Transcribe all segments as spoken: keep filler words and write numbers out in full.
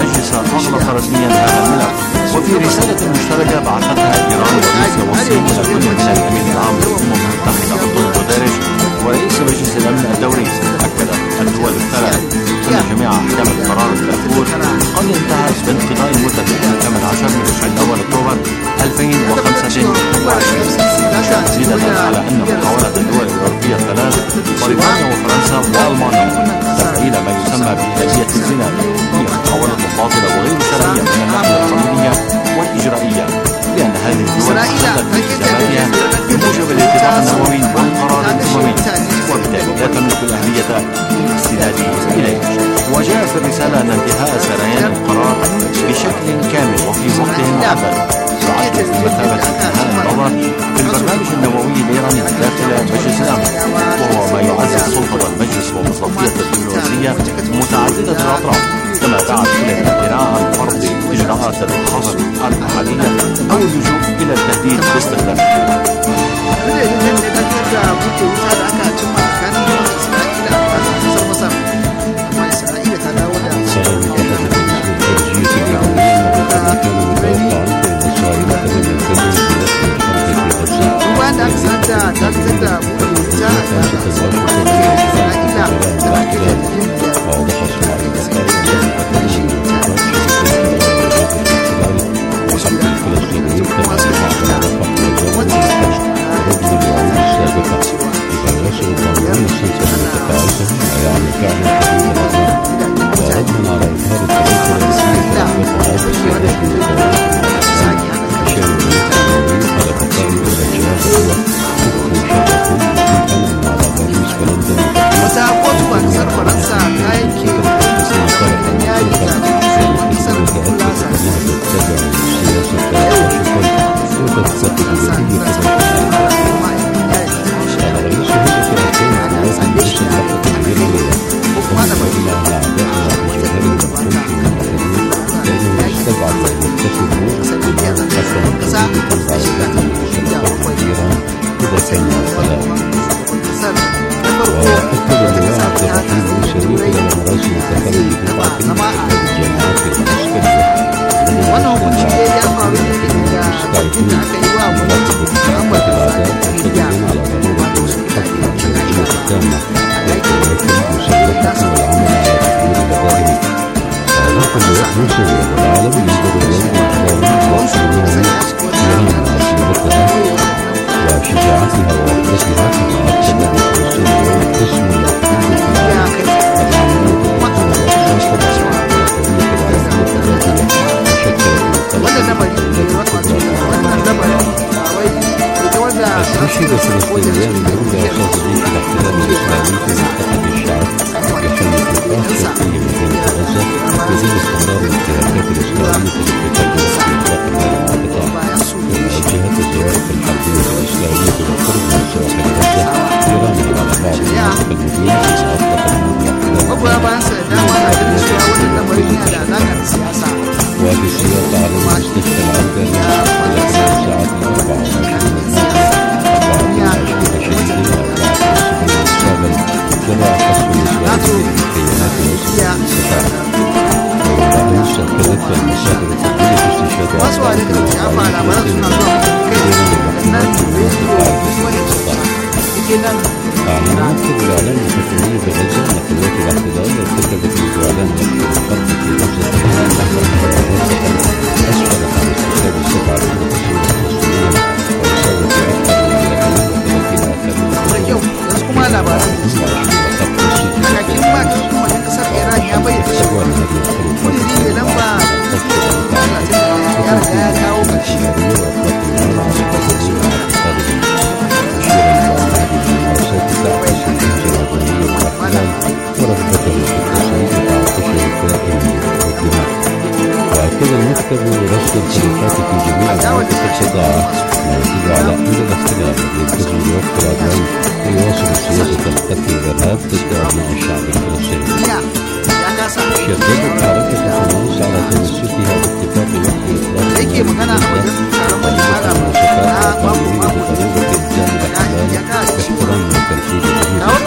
المجلس أغلق رسميا هذا الملف. وفي رسالة مشتركة بعثتها إيران وروسيا والصين إلى كل من الأمين العام للأمم المتحدة أنطونيو غوتيريش ورئيس مجلس الأمن الدولي، أكدت الدول الثلاث أن جميع أحكام القرار المذكور قد انتهت بانقضاء المدة الثامن عشر من تشرين الأول أكتوبر ألفين وخمسة وعشرين، تأكيدا على أن محاولة الدول الأوروبية الثلاث بريطانيا وفرنسا وألمانيا تفعيل ما يسمى بآلية الزنا هي محاولة باطلة وغير شرعية من الناحية القانونية والإجرائية، لأن هذه الدول تحدث التزاماتها بموجب الاتفاق النووي والقرار الأممي، وبالتالي لا تملك الأهلية للاستناد إليه. وجاء في الرسالة أن انتهاء سريان القرار بشكل كامل وفي وقت محدد يعد بمثابة انتهاء النظر في البرنامج النووي الإيراني داخل مجلس الأمن، وهو ما يعزز سلطة المجلس ومصداقية الدبلوماسية متعددة الأطراف، كما دعت إلى الامتناع عن فرض إجراءات الحظر الأحادية أو اللجوء إلى التهديد باستخدامها.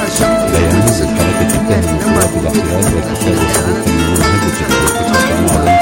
بيان الحركة تتهم القوات الاحتلال وارتكاب سلوك منهج التجربة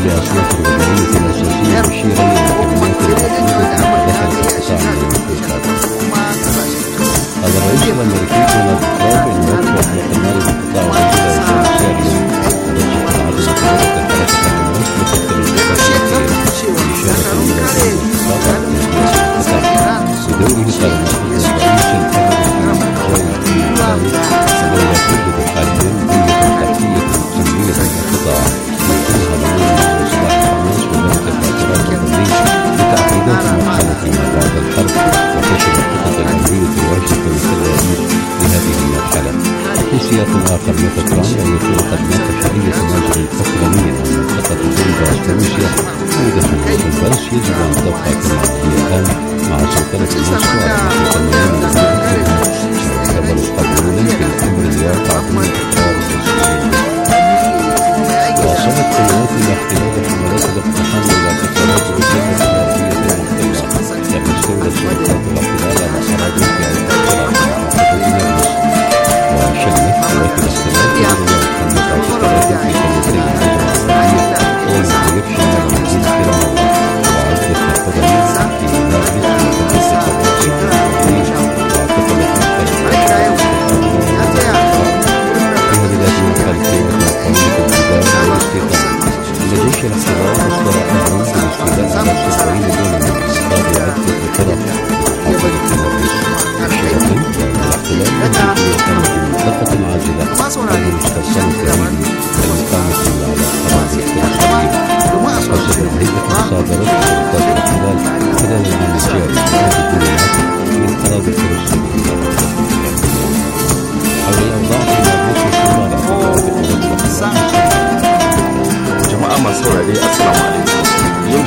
لأصناف الغذائية الأساسية مشيرا إلى الكميات المحدودة التي دخلت القطاع من المنتجات. قال الرئيس الأمريكي دونالد ترامب إن مدفوع المال بالقطاع الغذائي الساري ودرجة العدد متوسط حركة الناس بتختلف بشكل كبير إشارة إلى الانخفاض في القطاع. بدوره قال الرئيس الأمريكي جاي الذي يقود بالحاليين بنية تحتية مقصودية للقطاع يمكنها بناء إصلاح الناس وذلك الاعتراف الأمريكي بتعقيدات المرحلة ما بعد الحرب وكشف الخطط الأمريكية لواشنطن التدابير لهذه المرحلة. في سياق آخر نفى ترامب أن يكون قد ناقش أي تنازل فقراني عن منطقة دونباس بروسيا موضحا أن دونباس يجب أن تبقى كما هي الآن مع سيطرة موسكو على منطقة مهمة يعتبر قبولا بالأمر الواقع في الإقرار الإسرائيلي. واصلت قوات الاحتلال حملات الاقتحام إلى قطارات الجبهة الغربية المحتلة، كما استولت سلطات الاحتلال على أراضي في عدة قطاع في محافظة نابلس، وشنت قوات الاحتلال إجراء خمس اعتقالات في قريتي الجبهة والمدير شمال مدينة رام الله وعزة القضائية في نابلس ومحافظة الرئيس واعتقلت مختلف فيها بلاد مختلفة وقوية الجبال والاستيطان. إن جيش الاحتلال أصدر أمرا بالاستيلاء على سبعين دون من إسقاط عدة قرى محافظة نابلس. الشرطي الاحتلال يمكن يقام بمنطقة عازلة عن المستوطن التاريخي المقامة على أراضي فلسطين. حسب الهيئة صادرت سلطات الاحتلال خلال العام الجاري مئات الدولارات من أراضي فلسطين. حول الأوضاع في نابلس وشمال اعتقالات jama'a masu saurare assalamu alaikum. Yau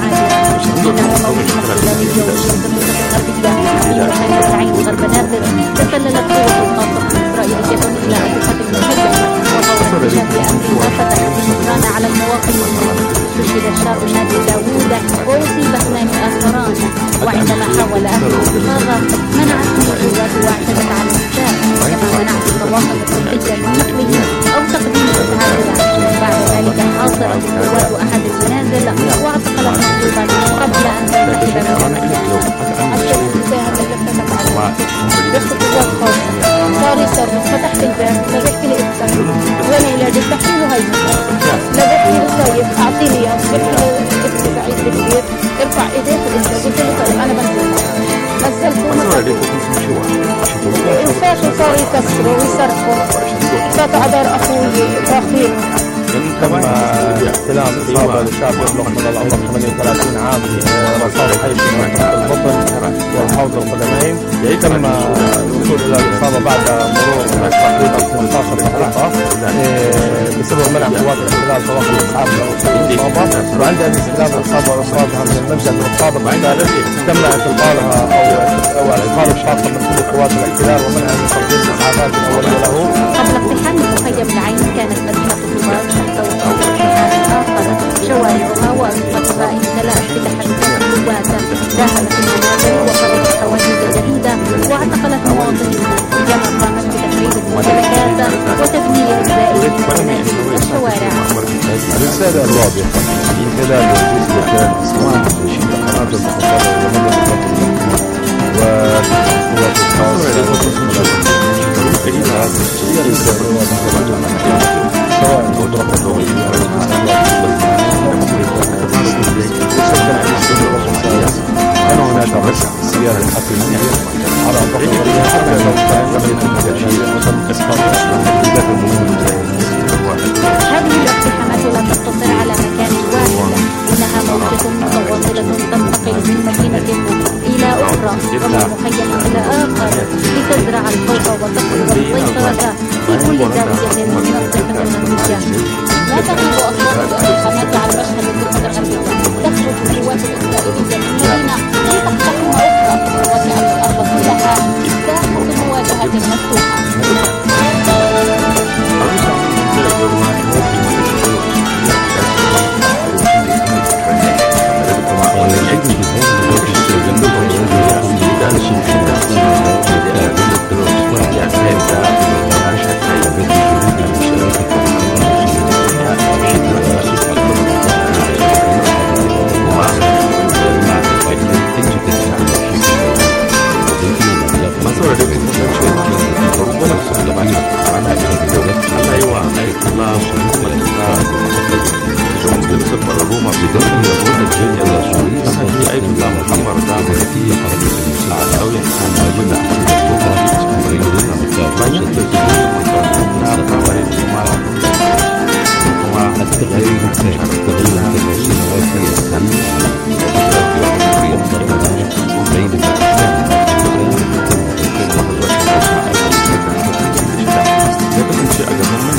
تسللت قوة الخاصة الإسرائيلية إلى أنفة المشجعة وفورت بشكل أمرها فتحت النيران على المواقع. استشهد الشاب نادي داوود وأصيب اثنان آخران، وعندما حاول أهل الإقامة منعتهم القوات واعتدت على النساء، كما منعت الطواقم الطبية من نقلهم أو تقديم إسعافات. بعد ذلك حاصرت القوات أحد المنازل واعتقلت مخطوبا قبل أن تنتقل من المكان. الشرطة تكتمت على بالخطوات خاصة صار يصرخ. فتحت الباب لبحكي لإبتك وليلى دي بحكي له هاي لبحكي له طيب أعطيني إياه. بحكي له إبتك بعيد كبير ارفع إيديك وإنت قلت له طيب أنا بنزل نزلته وفاتوا صاروا يكسروا ويصرخوا. فات عبر أخوي إبراهيم تم احتلام إصابة لشاب يبلغ من العمر ثمانية وثلاثين عام رصاص حي في منطقة البطن والحوض القدمين. تم الوصول إلى الإصابة بعد مرور تقريبا ثمانية عشر دقيقة بسبب منع قوات الاحتلال طواقم الإسعاف لوصول الإصابة. وعند استلام الإصابة وإخراجها من المنزل المطابق عند ذلك تم اعتقالها أو اعتقال الشاطئ من كل قوات الاحتلال ومنعها من تقديم الإسعافات الأولية له. قبل اقتحام مخيم العين كانت مدينة طوباس تحت وطأة اقتحام آخر شوارعها وأنفاقها امتلأت بتحركات القوات داخلت المنازل وخرجت حواجز جديدة واعتقلت مواطنين، كما قامت بتفريغ الممتلكات وتبنية الزائرين في الشوارع. الرسالة الواضحة من خلال وجود وكالة الإسلام تشيد قناة المحافظة ومدى والقوات الخاصة سواء القدرة الدولية أو كان هناك رسم سياسي حقيقي على ضغط حتى لو كان هذه الاقتحامات لا تقتصر على مكان واحد، إنها موجة متواصلة تنتقل من مدينة إلى أخرى ومن مخيم إلى آخر لتزرع الخوف وتفرض السيطرة في كل زاوية من منطقة النتيجة. لا تغيب أصوات الاقتحامات عن مشهد الضفة الغربية. تخرج القوات الإسرائيلية من مدينة لتقتحم أخرى وتجعل الأرض كلها ساحة مواجهة مفتوحة. الإسلام وحكومة الإسلام ومجلس البرلمان بدون يقود الجيش الرسولي في أي نظام محمر دام في العسوية الموجودة التغيير التغيير في السنوات بين لكن شيء أجمل من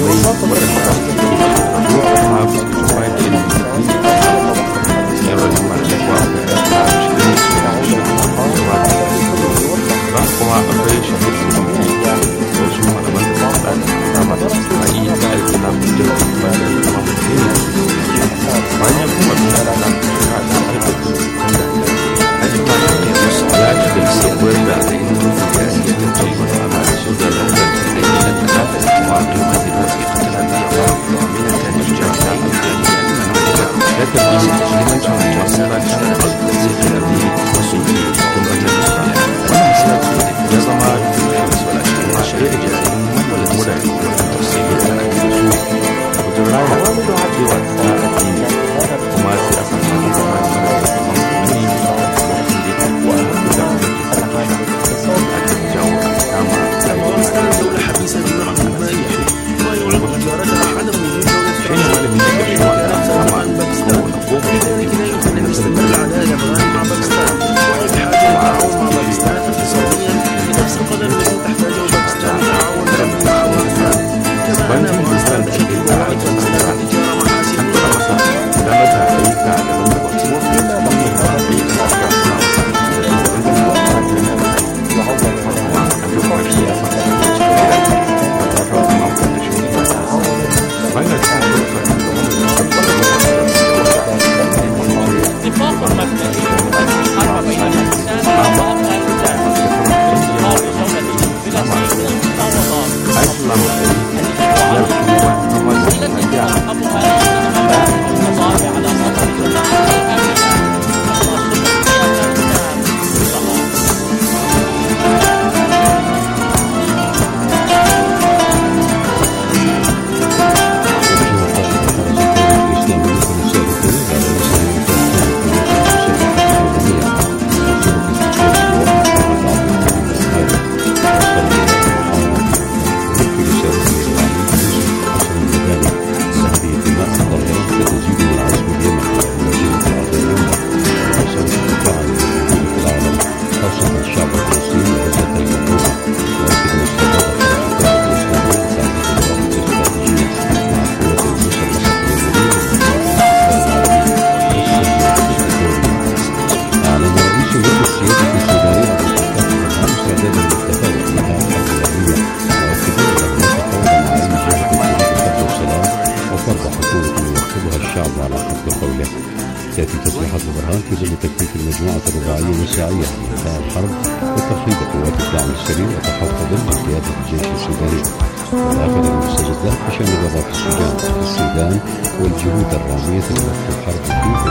تأتي تصريحات البرهان في ظل تكليف المجموعة الرباعية النسائية بإنهاء الحرب وتخفيض قوات الدعم السريع وتحفظ من قيادة الجيش السوداني والآخر المستجدات بشأن الوضع في السودان في السودان والجهود الرامية لوقف الحرب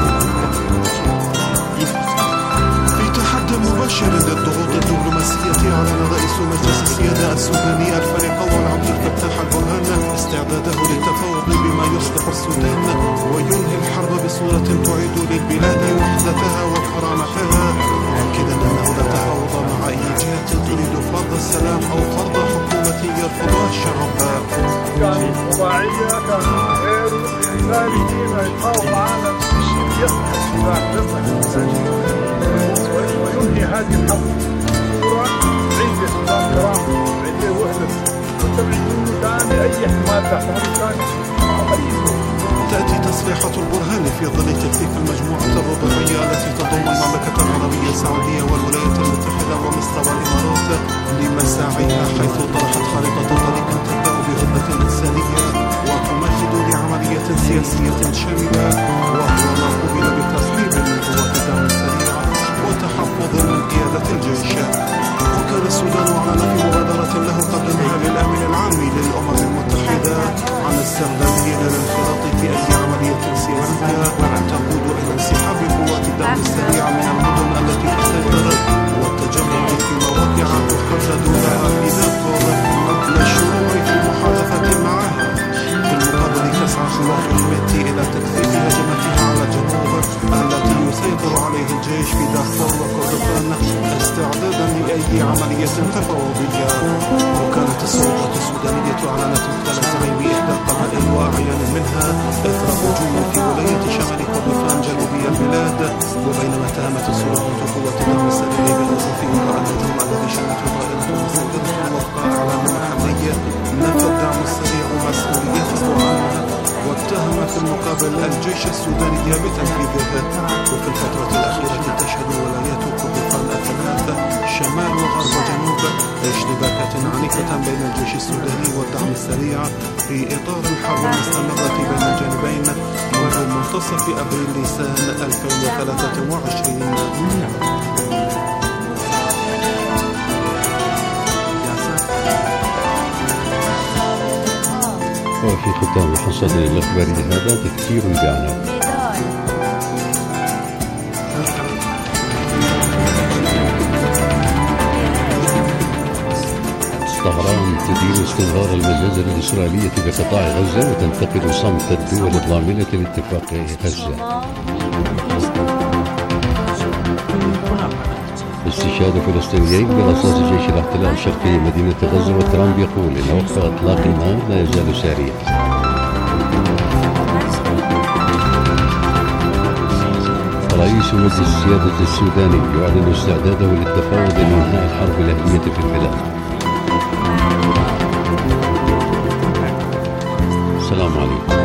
في تحدي مباشر للضغوط الدبلوماسية أعلن رئيس مجلس السيادة السوداني الفريق أول عبد الفتاح البرهان استعداده للتفاوض بما يصلح السودان وينهي الحرب بصورة تعيد للبلاد وحدتها وكرامتها، مؤكدا أنه لا تفاوض مع أي جهة تريد فرض السلام أو فرض حكومة يرفضها الشعب. كانت رباعية كانوا غير باحتماله ما يتفاوض معنا يصلح السودان يصلح السودان وينهي هذه الحرب بصورة تعيد السودان كرامته تعيد وحدته وتبعد منه ثاني أي احتمال تحتمل ثاني. تأتي تصريحات البرهان في ظل تكليف المجموعة الرباعية التي تضم المملكة العربية السعودية والولايات المتحدة ومصر والإمارات لمساعيها، حيث طرحت خارطة طريق تبدأ بهدنة إنسانية وتمهد لعملية سياسية شاملة، وهو ما قبل بترحيب من قوات الدعم السريع وتحفظ من قيادة الجيش. وكان السودان أعلن في مبادرة له قدمها للأمين العام للأمم المتحدة عن استعداده للانخراط في أي عملية سياسية تقود إلى انسحاب قوات الدعم السريع من المدن التي تسيطر والتجمع في مواقع تحدد لها في دارفور قبل الشروع في محادثة معها. وحدها إثر هجوم في ولاية شمال كردفان جنوبي البلاد. وبينما اتهمت السلطات قوة الدعم السريع بالوقوف وراء الهجوم الذي شنته طائرة مسيرة وفق أعلام محلي، نفى الدعم السريع مسؤوليته عنه واتهم في المقابل الجيش السوداني بتنفيذه. وفي الفترة الأخيرة تشهد ولايات كردفان الثلاث شمال وغرب وجنوب اشتباكات عنيفة بين الجيش السوداني والدعم السريع في إطار الحرب المستمرة بين الجانبين منذ منتصف أبريل نيسان ألفين وثلاثة وعشرين. وفي ختام حصاد الإخباري هذا تكثير البيانات. طهران تدين استمرار المجازر الإسرائيلية بقطاع غزة وتنتقد صمت الدول الضامنة لاتفاق غزة. استشهاد فلسطينيين برصاص جيش الاحتلال شرقي مدينة غزة، وترامب يقول إن وقت إطلاق النار لا يزال ساريا. رئيس مجلس السيادة السوداني يعلن استعداده للتفاوض لإنهاء الحرب الأهلية في البلاد. السلام عليكم.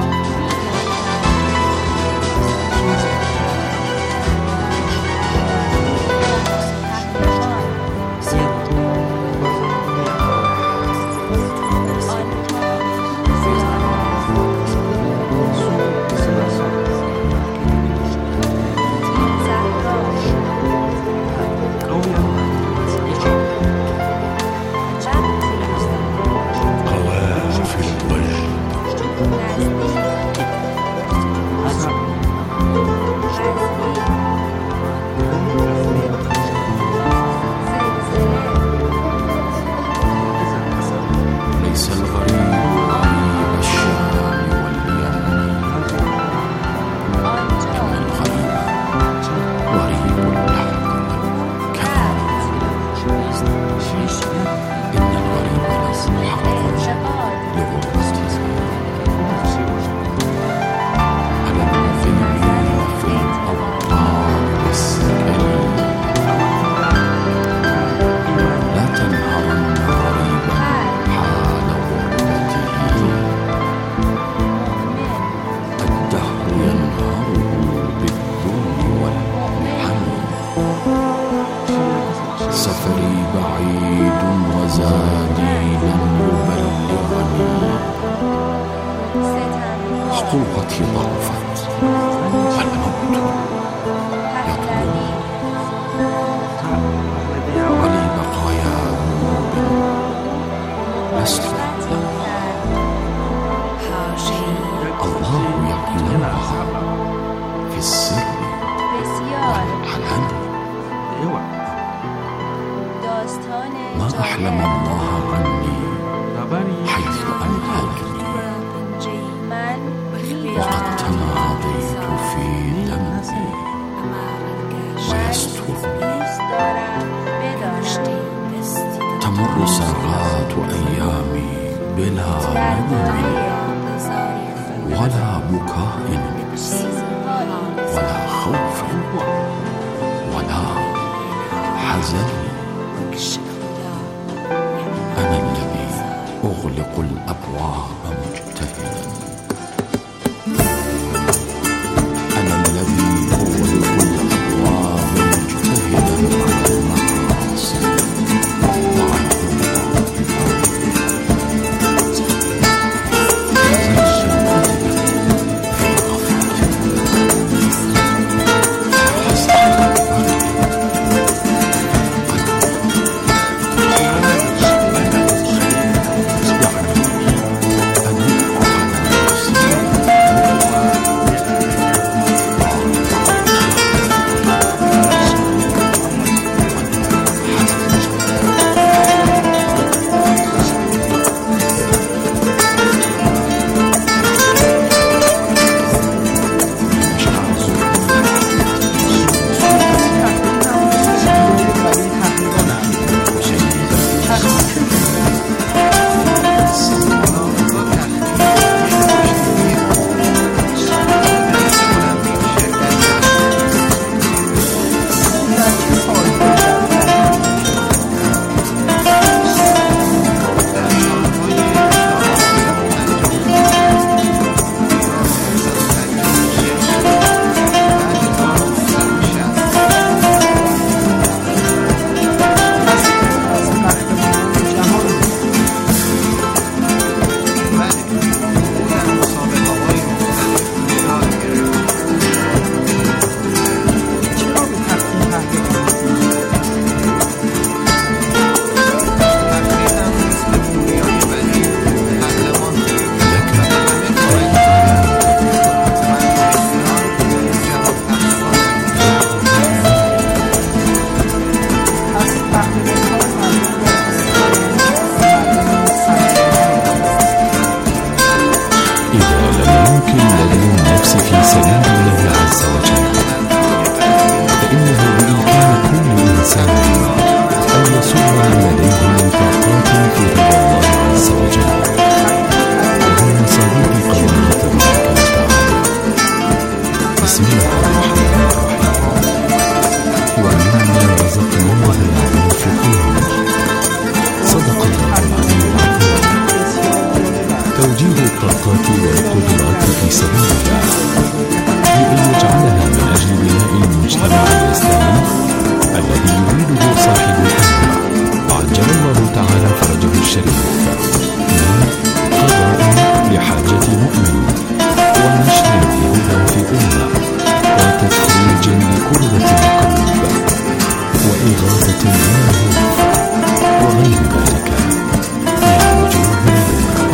قوتي ضعفت والموت يطلبني ولي بقايا ذنوب لست الله يعلمها في السر والعلن. ما أحلم الله عني حيث أنهاني وقد تماضيت في ذنبي ويسترني. تمر ساعات أيامي بلا ندم ولا بكاء ولا خوف ولا حزن. أنا الذي أغلق الأبواب مجتهدا، أنا الذي أغلق الأبواب مجتهدا على المعاصي وعلى تفريغ الطاقات والقدرات في سبيل الله لأن يجعلها من أجل بناء المجتمع الإسلامي الذي يريده صاحب الحمد عجل الله تعالى فرجه الشريف من قضاء لحاجة مؤمن ونشر الهدى في أمة وتفريج لكربة القلب وإغاثة للمهوف وغير ذلك من وجوه البر.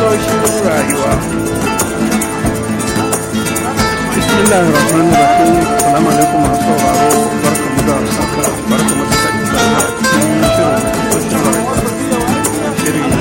Isoshin rayuwa. Bismillahir Rahmanir Rahim. Assalamu alaikum masu sauraro. Barkamu da saka barkamu da sake saduwa a cikin shirin isoshin rayuwa. Shiri wanda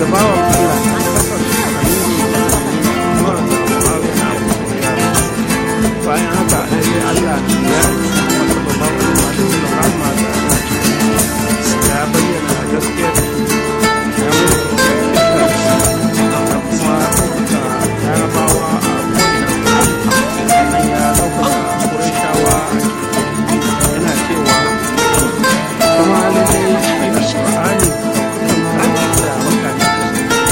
da bawan Allah kasar bayan haka sai Allah ya ya bayyana gaskiyar ya kuma yarabawa a sannan ya ɗauka kurashawa yana cewa kuma lallai shi alƙur'ani kuma da mutane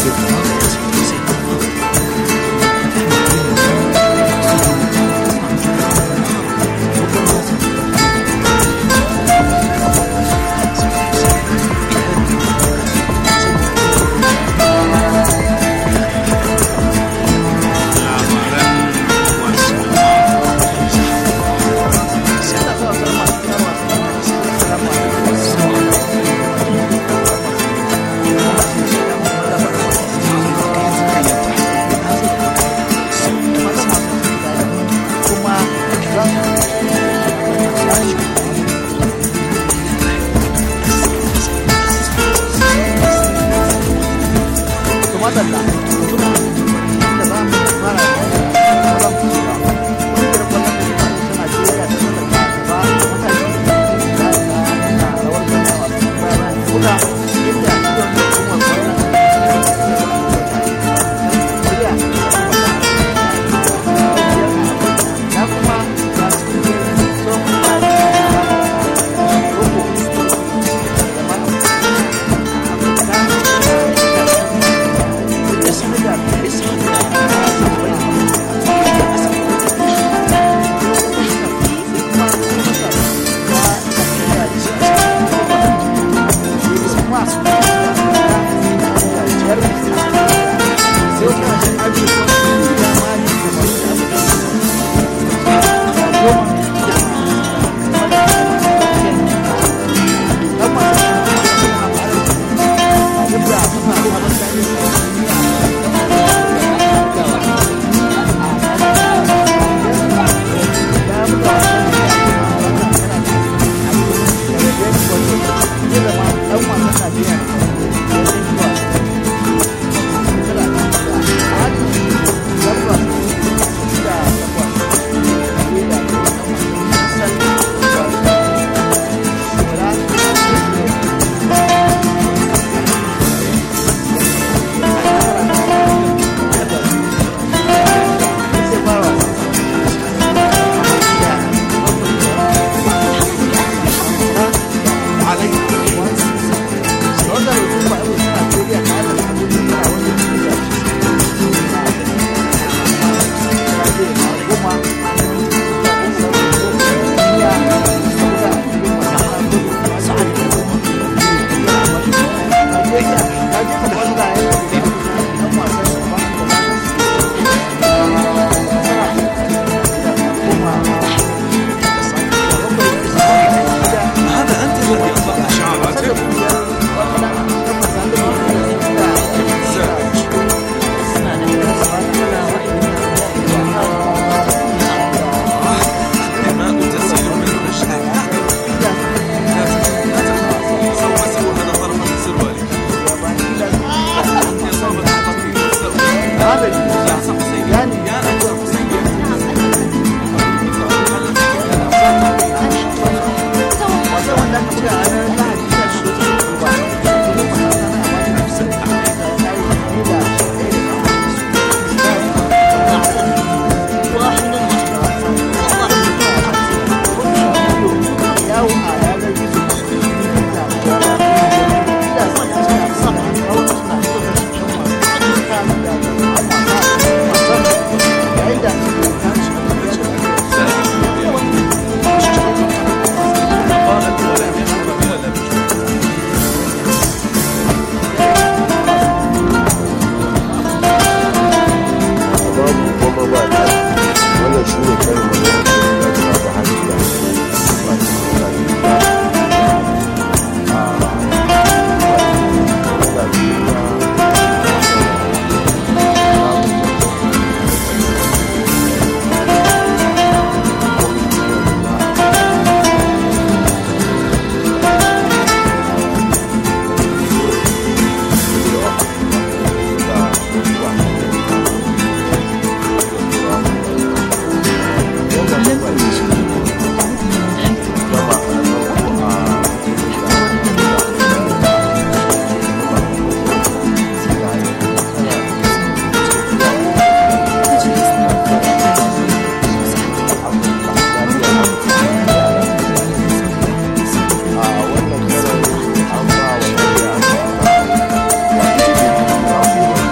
Thank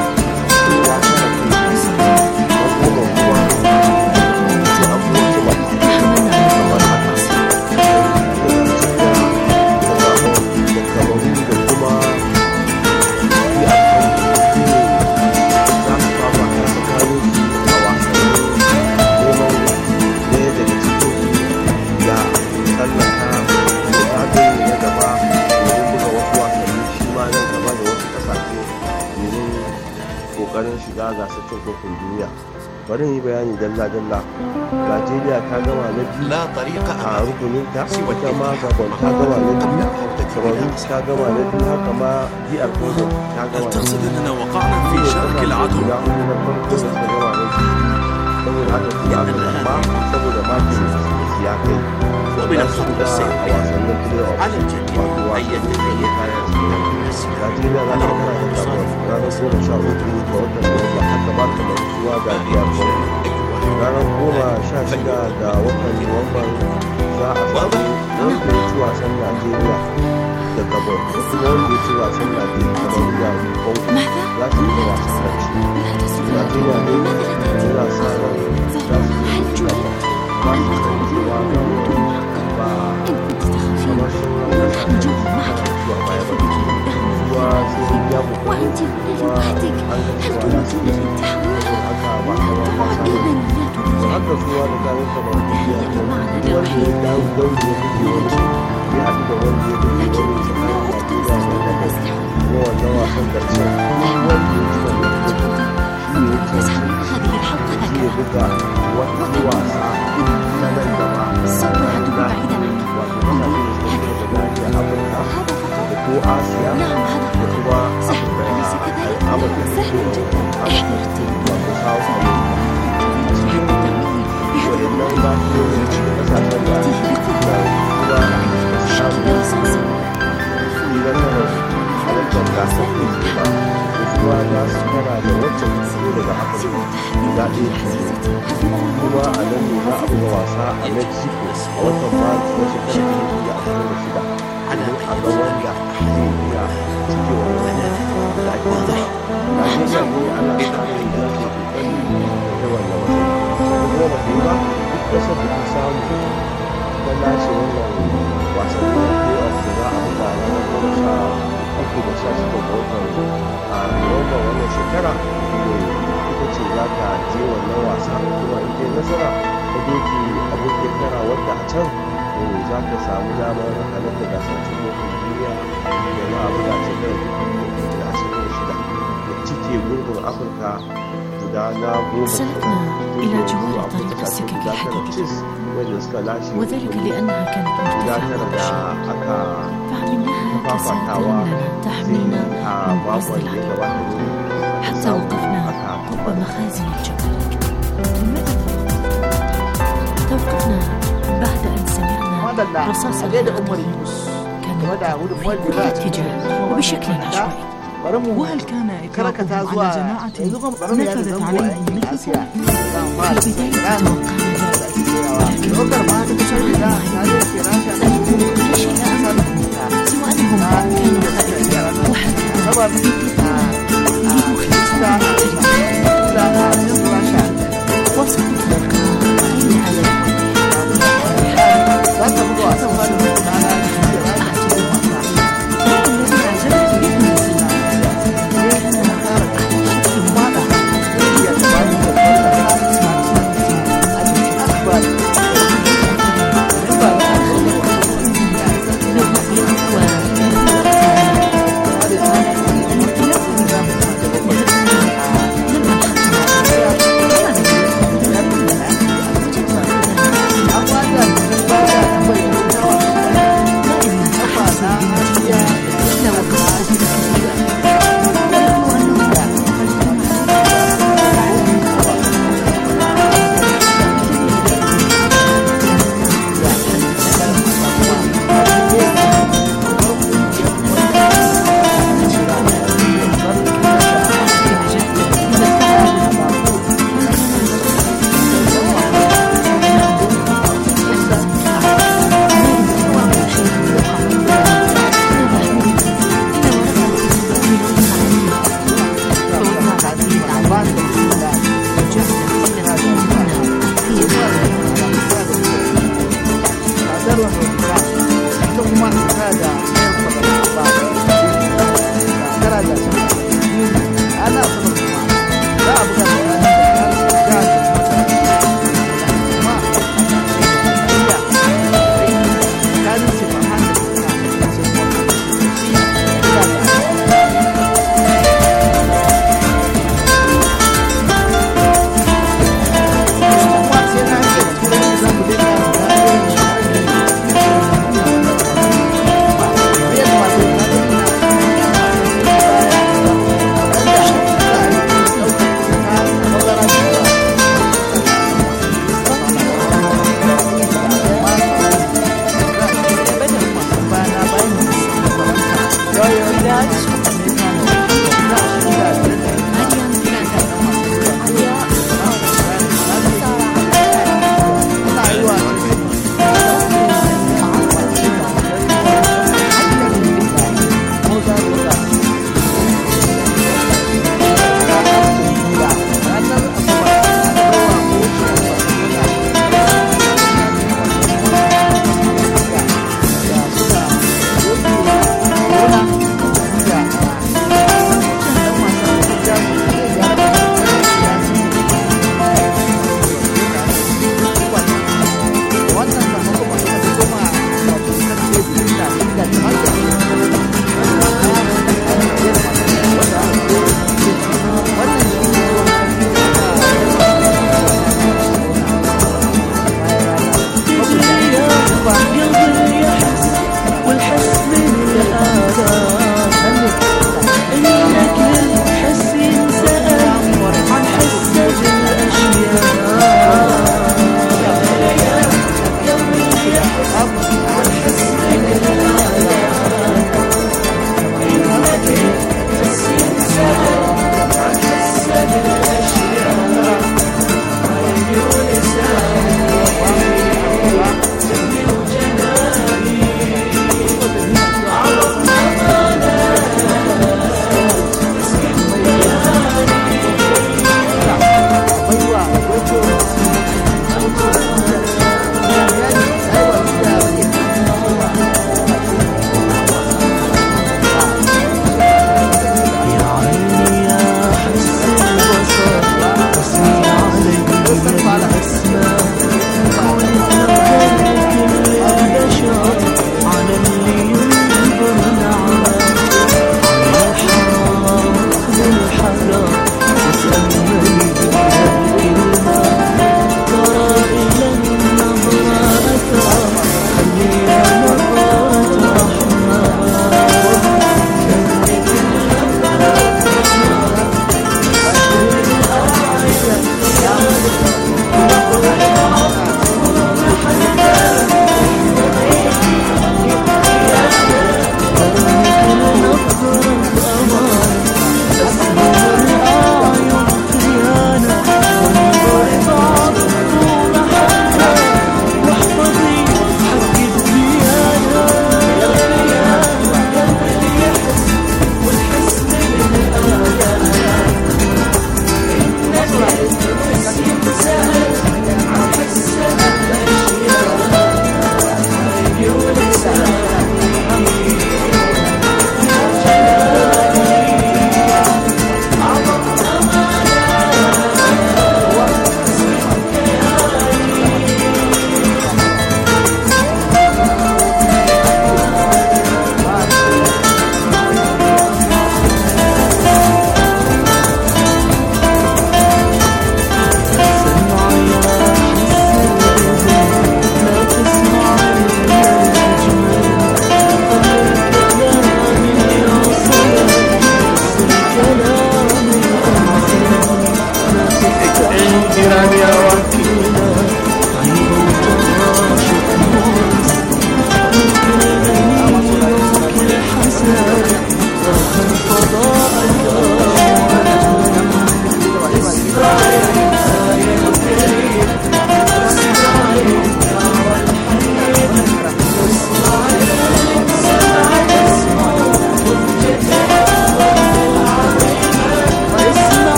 kokarin shiga gasar cin kofin duniya. Bari yi bayani dalla-dalla. Najeriya ta gama na biyu a rukuninta, ita ma Gabon ta gama na biyu, Cameroon ta gama na biyu, haka ma D R Congo ta gama na biyu. Shi ne kasashe guda hudu na farko da suka gama na biyu. Saboda haka su Afirka ma saboda makin da su ya kai. Za su da a wasannin playoff wato wasannin da ya kaya su ne. Najeriya za ta kara da Gabon ranar goma sha hudu ga watan Nuwamba, haka ma kamar zuwa ga D R Congo. Ranar goma sha shida ga watan Nuwamban za a samu wanda ya ci wasan Najeriya da Gabon, da kuma wanda ya ci wasan Najeriya kamar da Congo za su yi wasan ƙarshe. Najeriya ne suna sa ran za su yi Gabon, ba su san cewa Gabon ba kamar sauran kasashen zuwa baya ba. Zuwa sai ya bukuru kuma an ga cewa za su yi haka ba kamar kasa ba. Da haka zuwa da kayan kamar duniya wanda ya dawo daure ya buge wani ya haɗu da wanda ya buge wani tsakanin Najeriya da Gabon kuma wannan wasan ƙarshen wanda ya ci wannan kofin shi ne ya ce shi ne buga wata wasa ta nan gaba tsakanin da wato kasashe da suka fito da nahiyar Afirka da ko Asiya da kuma Afirka Amurka da ko wato South America. Waɗannan ba su yi kasashen da kuma samun yi nasarar halartar gasar ɗin ba da kuma za su fara da wacce fito daga Afirka guda ɗaya kuma a nan ne za a buga wasa a Mexico a watan Maris na shekarar dubu biyu da ashirin da shida domin a ga wanda zai iya cike wannan lafiya. Najeriya ne ana samun da ke kokari da wannan matsayi. Kuma ba yi ba duk kasar da ta samu ta lashe wannan wasanni na playoff da za a buga ranar goma sha uku da sha shida ga watan a Nuwamba wannan shekara ita ce za ta je wannan wasa kuma in ta yi nasara ta doki abokin kara wadda a can za ta samu damar halarta gasar cin kofin duniya da za a buga shekarar dubu da ashirin da shida da cike gurbin Afirka guda na goma إلى جوار طريق السكك الحديدي وذلك لأنها كانت مرتفعة فعملناها كساتر لنا تحمينا من وسط العدو حتى وقفنا قرب مخازن الجبل. توقفنا بعد أن سمعنا رصاصا كان في كل اتجاه وبشكل عشوائي. وهل كان إطلاقه على جماعة نفذت عليهم مثل في البداية توقعنا بعد تجربة أن يكون كل شيء أمامهم سوى أنهم كانوا خائفين وحكا وصفت أين هذا أنا أصبر أنا